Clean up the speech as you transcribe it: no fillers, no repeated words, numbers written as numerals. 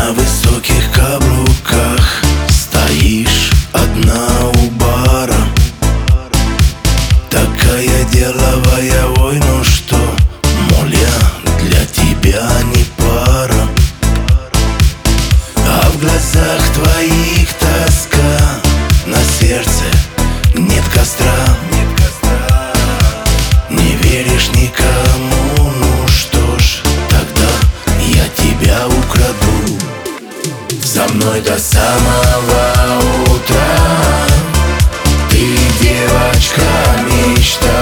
на высоких каблуках стоишь одна у бара, такая деловая, ой, ну что, мол, я для тебя не пара. А в глазах твоих тоска, на сердце нет костра. Не веришь никому, ну что ж, тогда я тебя украду. За мной до самого утра, ты, девочка, мечта.